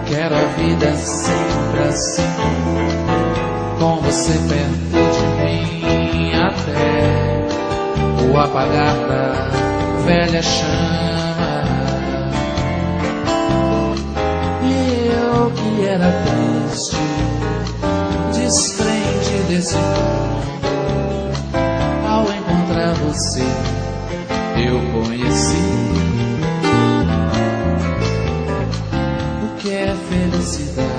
Quero a vida sempre assim, com você perto de mim, até o apagar da velha chama. E eu que era triste, desfrente desse mundo, ao encontrar você eu conheci o que é felicidade.